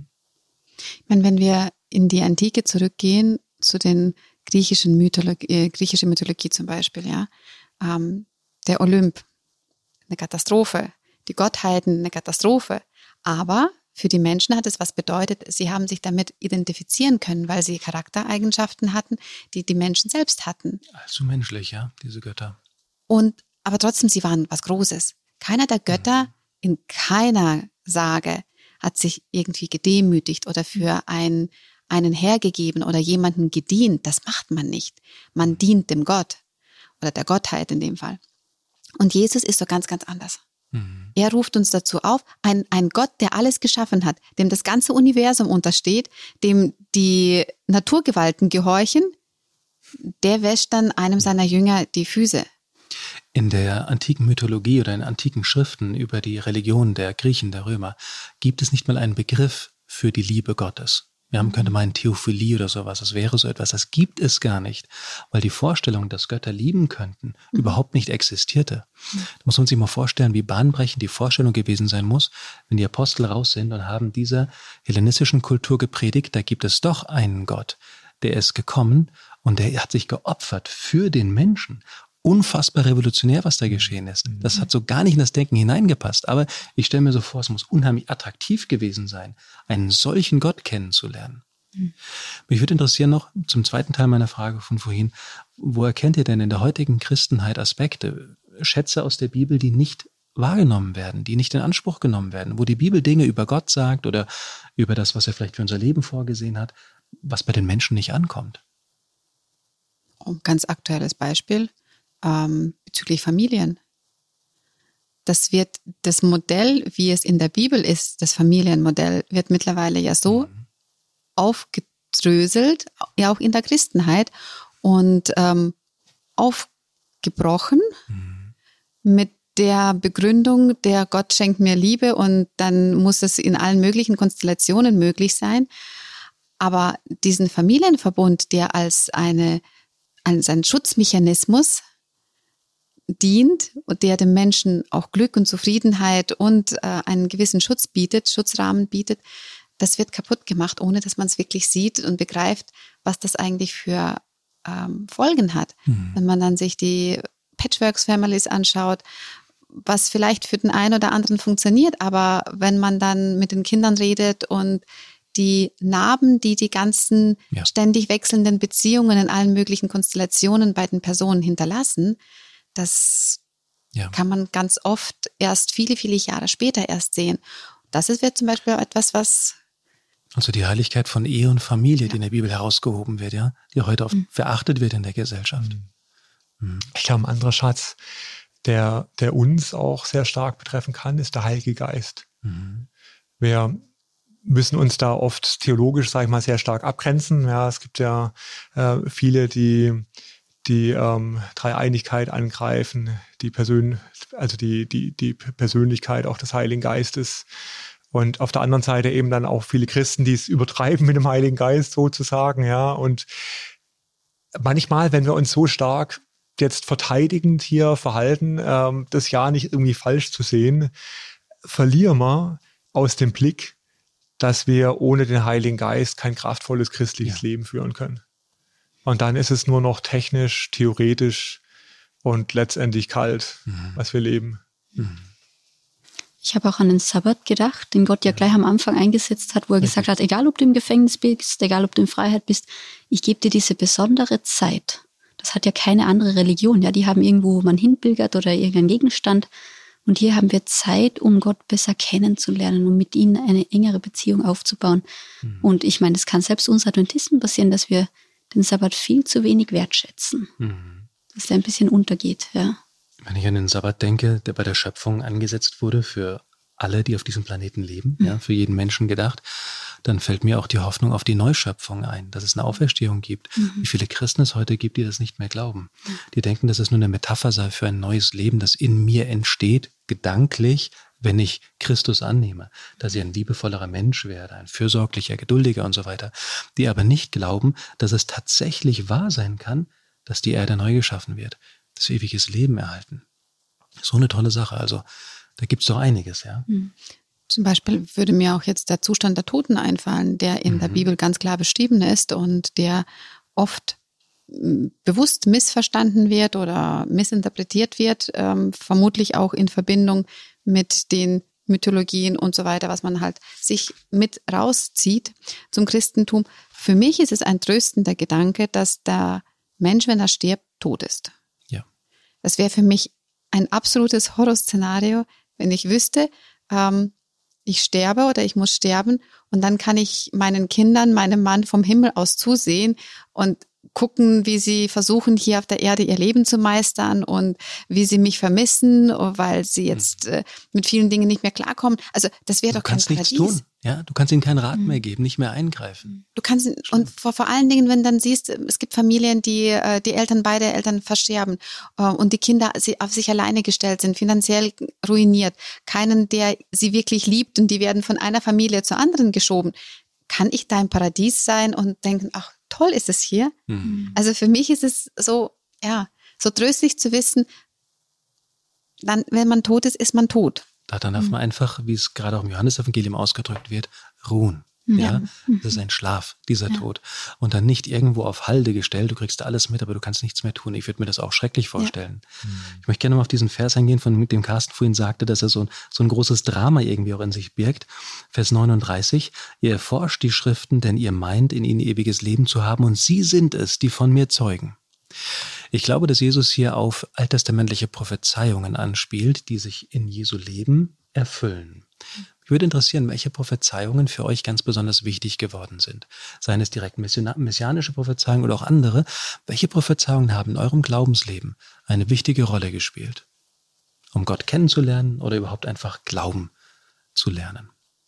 Ich meine, wenn wir in die Antike zurückgehen, zu den griechischen Mythologie, äh, griechische Mythologie zum Beispiel, ja, ähm, der Olymp, eine Katastrophe, die Gottheiten, eine Katastrophe, aber für die Menschen hat es was bedeutet, sie haben sich damit identifizieren können, weil sie Charaktereigenschaften hatten, die die Menschen selbst hatten.
Allzu menschlich, ja, diese Götter.
Und, aber trotzdem, sie waren was Großes. Keiner der Götter, mhm. in keiner Sage hat sich irgendwie gedemütigt oder für ein, einen hergegeben oder jemanden gedient. Das macht man nicht. Man dient dem Gott oder der Gottheit in dem Fall. Und Jesus ist so ganz, ganz anders. Mhm. Er ruft uns dazu auf, ein, ein Gott, der alles geschaffen hat, dem das ganze Universum untersteht, dem die Naturgewalten gehorchen, der wäscht dann einem seiner Jünger die Füße.
In der antiken Mythologie oder in antiken Schriften über die Religion der Griechen, der Römer, gibt es nicht mal einen Begriff für die Liebe Gottes. Wir haben, könnte meinen, Theophilie oder sowas, das wäre so etwas. Das gibt es gar nicht, weil die Vorstellung, dass Götter lieben könnten, mhm. überhaupt nicht existierte. Mhm. Da muss man sich mal vorstellen, wie bahnbrechend die Vorstellung gewesen sein muss, wenn die Apostel raus sind und haben dieser hellenistischen Kultur gepredigt, da gibt es doch einen Gott, der ist gekommen und der hat sich geopfert für den Menschen. Unfassbar revolutionär, was da geschehen ist. Das hat so gar nicht in das Denken hineingepasst. Aber ich stelle mir so vor, es muss unheimlich attraktiv gewesen sein, einen solchen Gott kennenzulernen. Mhm. Mich würde interessieren noch zum zweiten Teil meiner Frage von vorhin, wo erkennt ihr denn in der heutigen Christenheit Aspekte, Schätze aus der Bibel, die nicht wahrgenommen werden, die nicht in Anspruch genommen werden, wo die Bibel Dinge über Gott sagt oder über das, was er vielleicht für unser Leben vorgesehen hat, was bei den Menschen nicht ankommt?
Ein ganz aktuelles Beispiel. Ähm, bezüglich Familien. Das wird, das Modell, wie es in der Bibel ist, das Familienmodell, wird mittlerweile ja so mhm. aufgedröselt, ja auch in der Christenheit und ähm, aufgebrochen mhm. mit der Begründung, der Gott schenkt mir Liebe und dann muss es in allen möglichen Konstellationen möglich sein. Aber diesen Familienverbund, der als eine, als ein Schutzmechanismus dient und der dem Menschen auch Glück und Zufriedenheit und äh, einen gewissen Schutz bietet, Schutzrahmen bietet, das wird kaputt gemacht, ohne dass man es wirklich sieht und begreift, was das eigentlich für ähm, Folgen hat. Mhm. Wenn man dann sich die Patchworks-Families anschaut, was vielleicht für den einen oder anderen funktioniert, aber wenn man dann mit den Kindern redet und die Narben, die die ganzen ja. ständig wechselnden Beziehungen in allen möglichen Konstellationen bei den Personen hinterlassen, das ja. kann man ganz oft erst viele, viele Jahre später erst sehen. Das ist wird zum Beispiel etwas, was...
Also die Heiligkeit von Ehe und Familie, ja. die in der Bibel herausgehoben wird, ja, die heute oft mhm. verachtet wird in der Gesellschaft.
Mhm. Ich glaube, ein anderer Schatz, der, der uns auch sehr stark betreffen kann, ist der Heilige Geist. Mhm. Wir müssen uns da oft theologisch, sage ich mal, sehr stark abgrenzen. Ja, es gibt ja äh, viele, die die ähm, Dreieinigkeit angreifen, die Persön also die die die Persönlichkeit auch des Heiligen Geistes. Und auf der anderen Seite eben dann auch viele Christen, die es übertreiben mit dem Heiligen Geist sozusagen, ja. Und manchmal, wenn wir uns so stark jetzt verteidigend hier verhalten, ähm, das ja nicht irgendwie falsch zu sehen, verlieren wir aus dem Blick, dass wir ohne den Heiligen Geist kein kraftvolles christliches ja. Leben führen können. Und dann ist es nur noch technisch, theoretisch und letztendlich kalt, mhm. was wir leben. Mhm.
Ich habe auch an den Sabbat gedacht, den Gott ja gleich am Anfang eingesetzt hat, wo er Richtig. gesagt hat, egal ob du im Gefängnis bist, egal ob du in Freiheit bist, ich gebe dir diese besondere Zeit. Das hat ja keine andere Religion. Ja, die haben irgendwo, wo man hinpilgert oder irgendeinen Gegenstand. Und hier haben wir Zeit, um Gott besser kennenzulernen, um mit ihm eine engere Beziehung aufzubauen. Mhm. Und ich meine, es kann selbst uns Adventisten passieren, dass wir den Sabbat viel zu wenig wertschätzen. Mhm. Dass der ein bisschen untergeht, ja.
Wenn ich an den Sabbat denke, der bei der Schöpfung angesetzt wurde für alle, die auf diesem Planeten leben, mhm. ja, für jeden Menschen gedacht, dann fällt mir auch die Hoffnung auf die Neuschöpfung ein, dass es eine Auferstehung gibt. Mhm. Wie viele Christen es heute gibt, die das nicht mehr glauben. Mhm. Die denken, dass es nur eine Metapher sei für ein neues Leben, das in mir entsteht, gedanklich, wenn ich Christus annehme, dass ich ein liebevollerer Mensch werde, ein fürsorglicher, geduldiger und so weiter, die aber nicht glauben, dass es tatsächlich wahr sein kann, dass die Erde neu geschaffen wird, dass wir ewiges Leben erhalten. So eine tolle Sache. Also da gibt es doch einiges, ja.
Zum Beispiel würde mir auch jetzt der Zustand der Toten einfallen, der in mhm. der Bibel ganz klar beschrieben ist und der oft bewusst missverstanden wird oder missinterpretiert wird, ähm, vermutlich auch in Verbindung mit den Mythologien und so weiter, was man halt sich mit rauszieht zum Christentum. Für mich ist es ein tröstender Gedanke, dass der Mensch, wenn er stirbt, tot ist.
Ja.
Das wäre für mich ein absolutes Horrorszenario, wenn ich wüsste, ähm, ich sterbe oder ich muss sterben und dann kann ich meinen Kindern, meinem Mann vom Himmel aus zusehen und gucken, wie sie versuchen, hier auf der Erde ihr Leben zu meistern und wie sie mich vermissen, weil sie jetzt äh, mit vielen Dingen nicht mehr klarkommen. Also das wäre doch kein Paradies.
Du kannst nichts tun. Ja, du kannst ihnen keinen Rat mhm. mehr geben, nicht mehr eingreifen.
Du kannst und vor, vor allen Dingen, wenn du dann siehst, es gibt Familien, die die Eltern, beide Eltern versterben äh, und die Kinder sie auf sich alleine gestellt sind, finanziell ruiniert, keinen, der sie wirklich liebt und die werden von einer Familie zur anderen geschoben. Kann ich da im Paradies sein und denken, ach, toll ist es hier? Mhm. Also für mich ist es so, ja, so tröstlich zu wissen, dann, wenn man tot ist, ist man tot.
Da dann darf man einfach, wie es gerade auch im Johannesevangelium ausgedrückt wird, ruhen. Ja, ja? Das ist ein Schlaf, dieser ja. Tod. Und dann nicht irgendwo auf Halde gestellt, du kriegst alles mit, aber du kannst nichts mehr tun. Ich würde mir das auch schrecklich vorstellen. Ja. Mhm. Ich möchte gerne mal auf diesen Vers eingehen, von dem Carsten vorhin sagte, dass er so ein, so ein großes Drama irgendwie auch in sich birgt. Vers neununddreißig, ihr erforscht die Schriften, denn ihr meint, in ihnen ewiges Leben zu haben und sie sind es, die von mir zeugen. Ich glaube, dass Jesus hier auf alttestamentliche Prophezeiungen anspielt, die sich in Jesu Leben erfüllen. Mich würde interessieren, welche Prophezeiungen für euch ganz besonders wichtig geworden sind. Seien es direkt messianische Prophezeiungen oder auch andere. Welche Prophezeiungen haben in eurem Glaubensleben eine wichtige Rolle gespielt? Um Gott kennenzulernen oder überhaupt einfach Glauben zu lernen?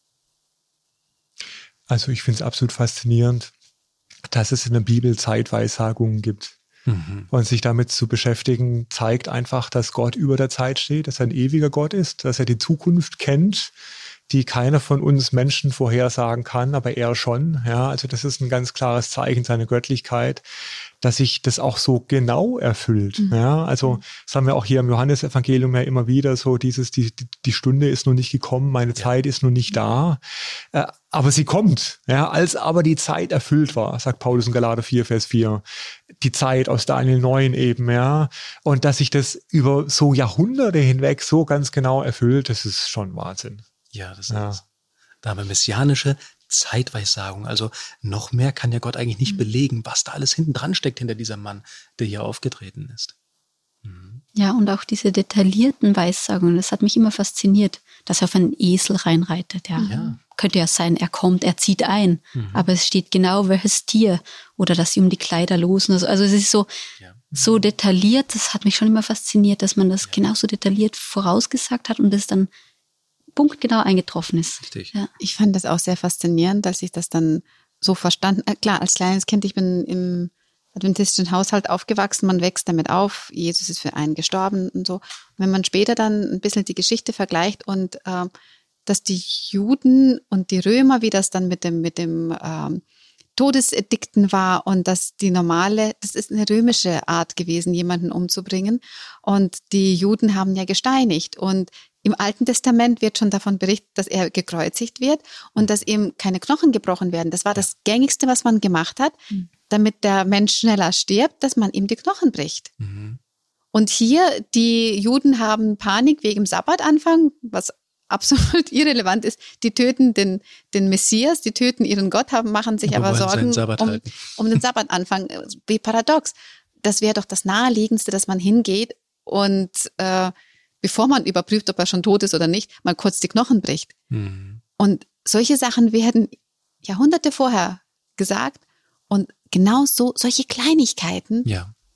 Also ich finde es absolut faszinierend, dass es in der Bibel Zeitweissagungen gibt. Mhm. Und sich damit zu beschäftigen, zeigt einfach, dass Gott über der Zeit steht, dass er ein ewiger Gott ist, dass er die Zukunft kennt, die keiner von uns Menschen vorhersagen kann, aber er schon. Ja, also das ist ein ganz klares Zeichen seiner Göttlichkeit, dass sich das auch so genau erfüllt. Mhm. Ja, also das haben wir auch hier im Johannesevangelium ja immer wieder so dieses, die, die Stunde ist noch nicht gekommen, meine ja. Zeit ist noch nicht da. Äh, aber sie kommt. Ja, als aber die Zeit erfüllt war, sagt Paulus in Galater vier, Vers vier. Die Zeit aus Daniel neun eben, ja. Und dass sich das über so Jahrhunderte hinweg so ganz genau erfüllt, das ist schon Wahnsinn.
Ja, das ja. ist. Da haben wir messianische Zeitweissagung. Also noch mehr kann ja Gott eigentlich nicht belegen, was da alles hinten dran steckt hinter diesem Mann, der hier aufgetreten ist. Mhm.
Ja, und auch diese detaillierten Weissagungen, das hat mich immer fasziniert, dass er auf einen Esel reinreitet. Ja. ja. Könnte ja sein, er kommt, er zieht ein, mhm. aber es steht genau, welches Tier oder dass sie um die Kleider losen. Also es ist so, ja. so detailliert, das hat mich schon immer fasziniert, dass man das ja. genauso detailliert vorausgesagt hat und das dann punktgenau eingetroffen ist.
Richtig.
Ja. Ich fand das auch sehr faszinierend, dass ich das dann so verstanden, äh, klar, als kleines Kind, ich bin im adventistischen Haushalt aufgewachsen, man wächst damit auf, Jesus ist für einen gestorben und so. Und wenn man später dann ein bisschen die Geschichte vergleicht und äh, dass die Juden und die Römer, wie das dann mit dem, mit dem ähm, Todesedikten war und dass die normale, das ist eine römische Art gewesen, jemanden umzubringen. Und die Juden haben ja gesteinigt. Und im Alten Testament wird schon davon berichtet, dass er gekreuzigt wird und dass ihm keine Knochen gebrochen werden. Das war das Gängigste, was man gemacht hat, mhm. damit der Mensch schneller stirbt, dass man ihm die Knochen bricht. Mhm. Und hier, die Juden haben Panik wegen dem Sabbatanfang, was absolut irrelevant ist. Die töten den, den Messias, die töten ihren Gott, haben, machen sich aber, aber Sorgen um, um den Sabbatanfang. Wie paradox. Das wäre doch das Naheliegendste, dass man hingeht und äh, bevor man überprüft, ob er schon tot ist oder nicht, mal kurz die Knochen bricht. Mhm. Und solche Sachen werden Jahrhunderte vorher gesagt und genau so, solche Kleinigkeiten,
ja.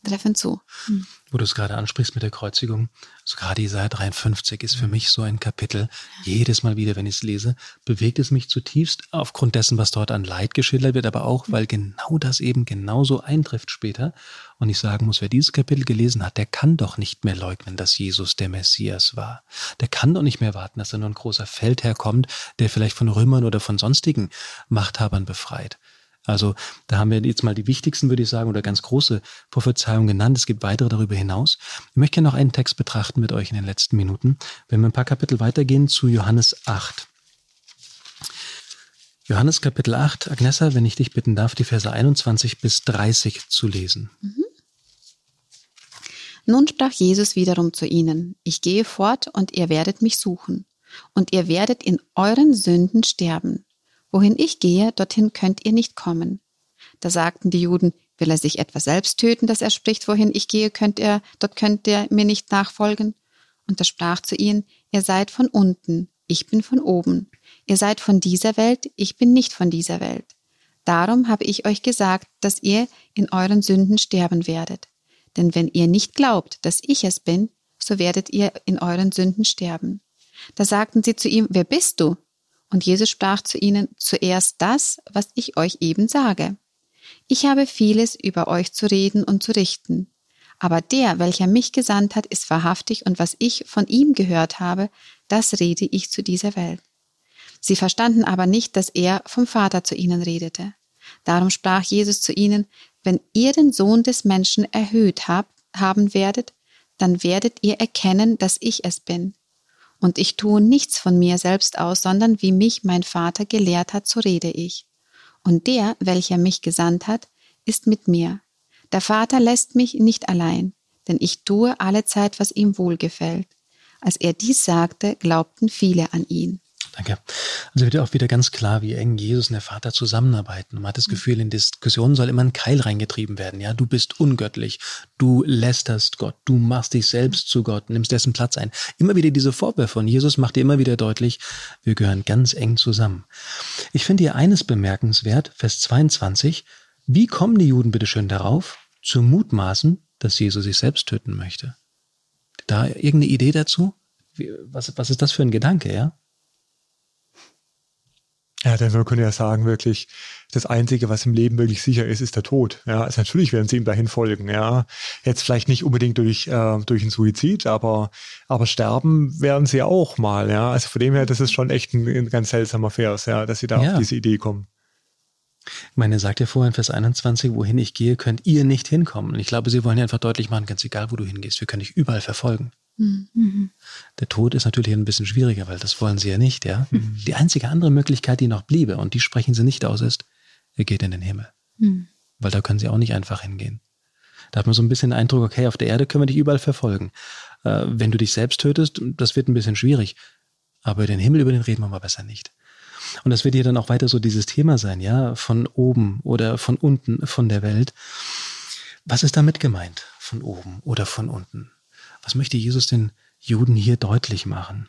treffen zu.
Mhm.
Wo du es gerade ansprichst mit der Kreuzigung, also gerade Jesaja dreiundfünfzig ist für mich so ein Kapitel. Jedes Mal wieder, wenn ich es lese, bewegt es mich zutiefst aufgrund dessen, was dort an Leid geschildert wird, aber auch, weil genau das eben genauso eintrifft später. Und ich sagen muss, wer dieses Kapitel gelesen hat, der kann doch nicht mehr leugnen, dass Jesus der Messias war. Der kann doch nicht mehr warten, dass da nur ein großer Feldherr kommt, der vielleicht von Römern oder von sonstigen Machthabern befreit. Also da haben wir jetzt mal die wichtigsten, würde ich sagen, oder ganz große Prophezeiungen genannt. Es gibt weitere darüber hinaus. Ich möchte gerne noch einen Text betrachten mit euch in den letzten Minuten. Wenn wir ein paar Kapitel weitergehen zu Johannes acht. Johannes Kapitel acht. Agnesa, wenn ich dich bitten darf, die Verse einundzwanzig bis dreißig zu lesen.
Mhm. Nun sprach Jesus wiederum zu ihnen: Ich gehe fort, und ihr werdet mich suchen. Und ihr werdet in euren Sünden sterben. Wohin ich gehe, dorthin könnt ihr nicht kommen. Da sagten die Juden: Will er sich etwa selbst töten, dass er spricht, wohin ich gehe, könnt ihr, dort könnt ihr mir nicht nachfolgen? Und er sprach zu ihnen: Ihr seid von unten, ich bin von oben. Ihr seid von dieser Welt, ich bin nicht von dieser Welt. Darum habe ich euch gesagt, dass ihr in euren Sünden sterben werdet. Denn wenn ihr nicht glaubt, dass ich es bin, so werdet ihr in euren Sünden sterben. Da sagten sie zu ihm: Wer bist du? Und Jesus sprach zu ihnen: Zuerst das, was ich euch eben sage. Ich habe vieles über euch zu reden und zu richten. Aber der, welcher mich gesandt hat, ist wahrhaftig, und was ich von ihm gehört habe, das rede ich zu dieser Welt. Sie verstanden aber nicht, dass er vom Vater zu ihnen redete. Darum sprach Jesus zu ihnen: Wenn ihr den Sohn des Menschen erhöht habt, haben werdet, dann werdet ihr erkennen, dass ich es bin. Und ich tue nichts von mir selbst aus, sondern wie mich mein Vater gelehrt hat, so rede ich. Und der, welcher mich gesandt hat, ist mit mir. Der Vater lässt mich nicht allein, denn ich tue allezeit, was ihm wohlgefällt. Als er dies sagte, glaubten viele an ihn.
Danke. Also wird ja auch wieder ganz klar, wie eng Jesus und der Vater zusammenarbeiten. Und man hat das Gefühl, in Diskussionen soll immer ein Keil reingetrieben werden. Ja, du bist ungöttlich, du lästerst Gott, du machst dich selbst zu Gott, nimmst dessen Platz ein. Immer wieder diese Vorwürfe. Und Jesus macht dir immer wieder deutlich, wir gehören ganz eng zusammen. Ich finde hier eines bemerkenswert, Vers zweiundzwanzig. Wie kommen die Juden bitte schön darauf, zu mutmaßen, dass Jesus sich selbst töten möchte? Da irgendeine Idee dazu? Wie, was, was ist das für ein Gedanke, ja?
Ja, denn man könnte ja sagen, wirklich, das Einzige, was im Leben wirklich sicher ist, ist der Tod. Ja, also natürlich werden sie ihm dahin folgen, ja. Jetzt vielleicht nicht unbedingt durch, äh, durch einen Suizid, aber, aber sterben werden sie auch mal, ja. Also von dem her, das ist schon echt ein, ein ganz seltsamer Vers, ja, dass sie da ja auf diese Idee kommen.
Ich meine, er sagt ja vorhin in Vers einundzwanzig, wohin ich gehe, könnt ihr nicht hinkommen. Und ich glaube, sie wollen ja einfach deutlich machen, ganz egal, wo du hingehst, wir können dich überall verfolgen. Mhm. Der Tod ist natürlich ein bisschen schwieriger, weil das wollen sie ja nicht, ja. Mhm. Die einzige andere Möglichkeit, die noch bliebe, und die sprechen sie nicht aus, ist, er geht in den Himmel. Mhm. Weil da können sie auch nicht einfach hingehen. Da hat man so ein bisschen den Eindruck, okay, auf der Erde können wir dich überall verfolgen. Äh, wenn du dich selbst tötest, das wird ein bisschen schwierig. Aber den Himmel, über den reden wir mal besser nicht. Und das wird hier dann auch weiter so dieses Thema sein, ja, von oben oder von unten, von der Welt. Was ist damit gemeint? Von oben oder von unten? Was möchte Jesus den Juden hier deutlich machen?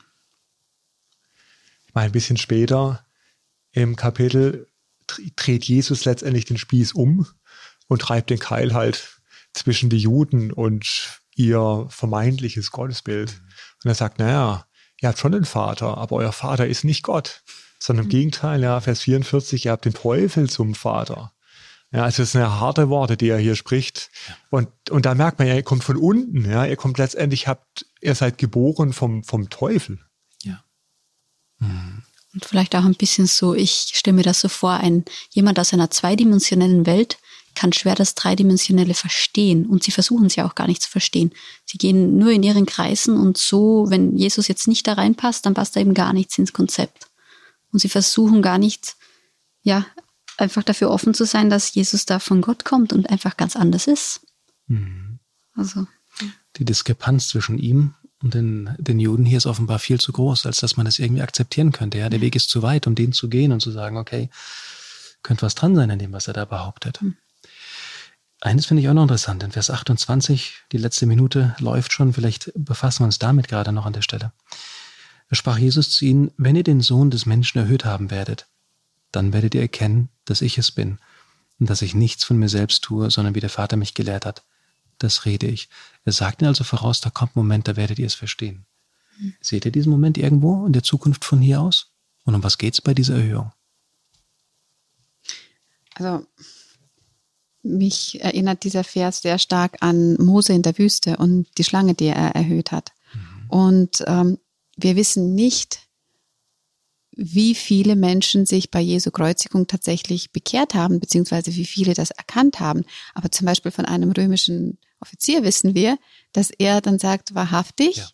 Mal ein bisschen später im Kapitel dreht Jesus letztendlich den Spieß um und treibt den Keil halt zwischen die Juden und ihr vermeintliches Gottesbild. Und er sagt, naja, ihr habt schon den Vater, aber euer Vater ist nicht Gott, sondern im Gegenteil, ja, Vers vierundvierzig, ihr habt den Teufel zum Vater. Ja, also es sind ja harte Worte, die er hier spricht. Ja. Und, und da merkt man ja, ihr kommt von unten, ja, ihr kommt letztendlich, habt, ihr seid geboren vom, vom Teufel.
Ja. Mhm.
Und vielleicht auch ein bisschen so, ich stelle mir das so vor, ein, jemand aus einer zweidimensionellen Welt kann schwer das Dreidimensionelle verstehen. Und sie versuchen es ja auch gar nicht zu verstehen. Sie gehen nur in ihren Kreisen und so, wenn Jesus jetzt nicht da reinpasst, dann passt da eben gar nichts ins Konzept. Und sie versuchen gar nicht, ja, einfach dafür offen zu sein, dass Jesus da von Gott kommt und einfach ganz anders ist. Mhm. Also.
Die Diskrepanz zwischen ihm und den, den Juden hier ist offenbar viel zu groß, als dass man das irgendwie akzeptieren könnte. Ja, der Weg ist zu weit, um den zu gehen und zu sagen, okay, könnte was dran sein an dem, was er da behauptet. Mhm. Eines finde ich auch noch interessant, in Vers achtundzwanzig, die letzte Minute läuft schon, vielleicht befassen wir uns damit gerade noch an der Stelle. Da sprach Jesus zu ihnen: Wenn ihr den Sohn des Menschen erhöht haben werdet, dann werdet ihr erkennen, dass ich es bin und dass ich nichts von mir selbst tue, sondern wie der Vater mich gelehrt hat, das rede ich. Er sagt ihnen also voraus, da kommt ein Moment, da werdet ihr es verstehen. Mhm. Seht ihr diesen Moment irgendwo in der Zukunft von hier aus? Und um was geht es bei dieser Erhöhung?
Also mich erinnert dieser Vers sehr stark an Mose in der Wüste und die Schlange, die er erhöht hat. Mhm. Und ähm, wir wissen nicht, wie viele Menschen sich bei Jesu Kreuzigung tatsächlich bekehrt haben, beziehungsweise wie viele das erkannt haben. Aber zum Beispiel von einem römischen Offizier wissen wir, dass er dann sagt, wahrhaftig, ja.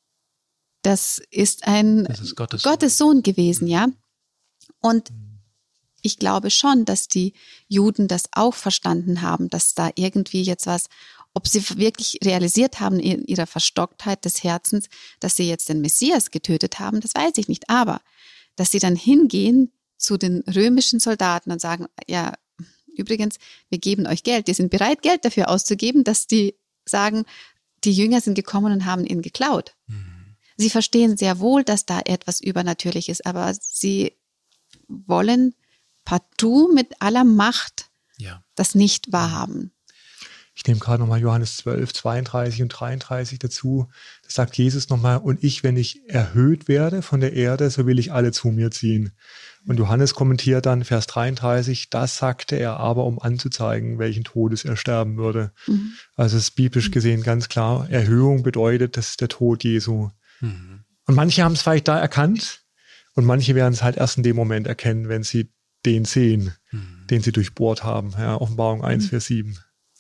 das ist ein
das ist Gottes,
Gottes Sohn gewesen, ja. Und ich glaube schon, dass die Juden das auch verstanden haben, dass da irgendwie jetzt was, ob sie wirklich realisiert haben in ihrer Verstocktheit des Herzens, dass sie jetzt den Messias getötet haben, das weiß ich nicht. Aber dass sie dann hingehen zu den römischen Soldaten und sagen, ja, übrigens, wir geben euch Geld. Die sind bereit, Geld dafür auszugeben, dass die sagen, die Jünger sind gekommen und haben ihn geklaut. Mhm. Sie verstehen sehr wohl, dass da etwas Übernatürliches ist, aber sie wollen partout mit aller Macht
ja.
das nicht wahrhaben.
Ich nehme gerade nochmal Johannes zwölf, zweiunddreißig und dreiunddreißig dazu. Da sagt Jesus nochmal, und ich, wenn ich erhöht werde von der Erde, so will ich alle zu mir ziehen. Und Johannes kommentiert dann Vers dreiunddreißig, das sagte er aber, um anzuzeigen, welchen Todes er sterben würde. Mhm. Also es ist biblisch gesehen ganz klar, Erhöhung bedeutet, das ist der Tod Jesu. Mhm. Und manche haben es vielleicht da erkannt und manche werden es halt erst in dem Moment erkennen, wenn sie den sehen, mhm. den sie durchbohrt haben. Ja, Offenbarung eins, mhm. Vers sieben.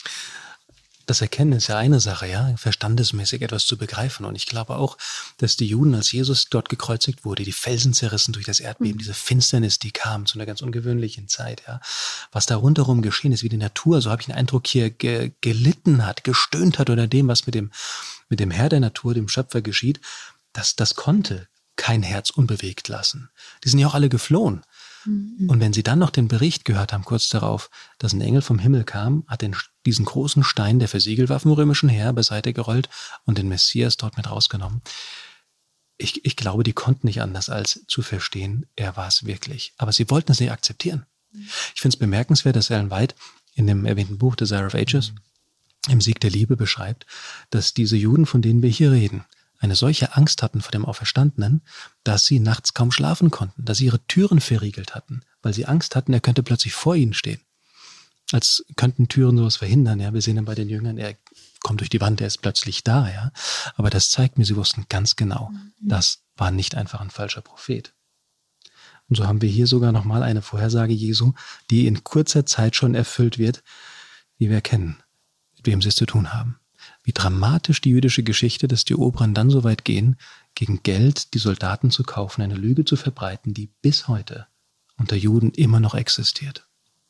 Das Erkennen ist ja eine Sache, ja, verstandesmäßig etwas zu begreifen. Und ich glaube auch, dass die Juden, als Jesus dort gekreuzigt wurde, die Felsen zerrissen durch das Erdbeben, mhm. diese Finsternis, die kam zu einer ganz ungewöhnlichen Zeit, ja. Was da rundherum geschehen ist, wie die Natur, so habe ich den Eindruck, hier ge- gelitten hat, gestöhnt hat unter dem, was mit dem, mit dem Herr der Natur, dem Schöpfer geschieht, das, das konnte kein Herz unbewegt lassen. Die sind ja auch alle geflohen. Und wenn sie dann noch den Bericht gehört haben, kurz darauf, dass ein Engel vom Himmel kam, hat den, diesen großen Stein, der versiegelt war vom römischen Heer, beiseite gerollt und den Messias dort mit rausgenommen. Ich, ich glaube, die konnten nicht anders, als zu verstehen, er war es wirklich. Aber sie wollten es nicht akzeptieren. Ich finde es bemerkenswert, dass Ellen White in dem erwähnten Buch Desire of Ages, im Sieg der Liebe, beschreibt, dass diese Juden, von denen wir hier reden, eine solche Angst hatten vor dem Auferstandenen, dass sie nachts kaum schlafen konnten, dass sie ihre Türen verriegelt hatten, weil sie Angst hatten, er könnte plötzlich vor ihnen stehen. Als könnten Türen sowas verhindern, ja. Wir sehen dann bei den Jüngern, er kommt durch die Wand, er ist plötzlich da, ja. Aber das zeigt mir, sie wussten ganz genau, mhm. das war nicht einfach ein falscher Prophet. Und so haben wir hier sogar nochmal eine Vorhersage Jesu, die in kurzer Zeit schon erfüllt wird, wie wir erkennen, mit wem sie es zu tun haben. Wie dramatisch die jüdische Geschichte, dass die Oberen dann so weit gehen, gegen Geld die Soldaten zu kaufen, eine Lüge zu verbreiten, die bis heute unter Juden immer noch existiert.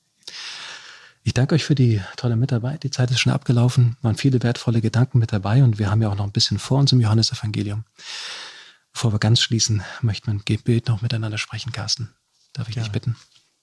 Ich danke euch für die tolle Mitarbeit. Die Zeit ist schon abgelaufen, waren viele wertvolle Gedanken mit dabei und wir haben ja auch noch ein bisschen vor uns im Johannesevangelium. Bevor wir ganz schließen, möchte man Gebet noch miteinander sprechen, Carsten. Darf ich
ja.
dich bitten?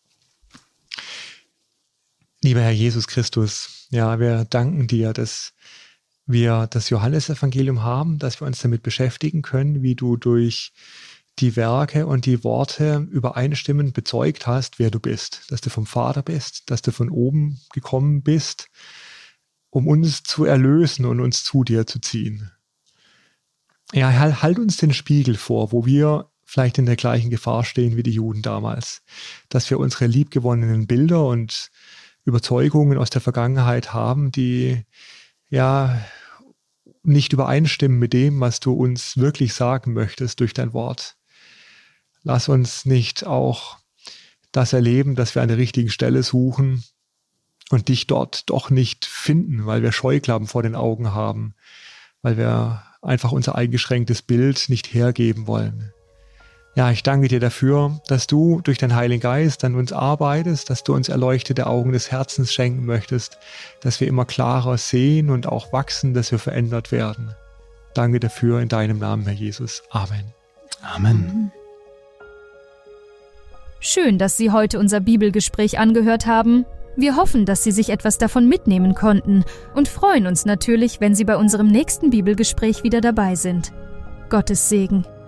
Lieber Herr Jesus Christus, ja, wir danken dir, dass wir das Johannesevangelium haben, dass wir uns damit beschäftigen können, wie du durch die Werke und die Worte übereinstimmend bezeugt hast, wer du bist, dass du vom Vater bist, dass du von oben gekommen bist, um uns zu erlösen und uns zu dir zu ziehen. Ja, halt uns den Spiegel vor, wo wir vielleicht in der gleichen Gefahr stehen wie die Juden damals, dass wir unsere liebgewonnenen Bilder und Überzeugungen aus der Vergangenheit haben, die ja nicht übereinstimmen mit dem, was du uns wirklich sagen möchtest durch dein Wort. Lass uns nicht auch das erleben, dass wir an der richtigen Stelle suchen und dich dort doch nicht finden, weil wir Scheuklappen vor den Augen haben, weil wir einfach unser eingeschränktes Bild nicht hergeben wollen. Ja, ich danke dir dafür, dass du durch deinen Heiligen Geist an uns arbeitest, dass du uns erleuchtete Augen des Herzens schenken möchtest, dass wir immer klarer sehen und auch wachsen, dass wir verändert werden. Danke dafür in deinem Namen, Herr Jesus. Amen.
Amen.
Schön, dass Sie heute unser Bibelgespräch angehört haben. Wir hoffen, dass Sie sich etwas davon mitnehmen konnten und freuen uns natürlich, wenn Sie bei unserem nächsten Bibelgespräch wieder dabei sind. Gottes Segen.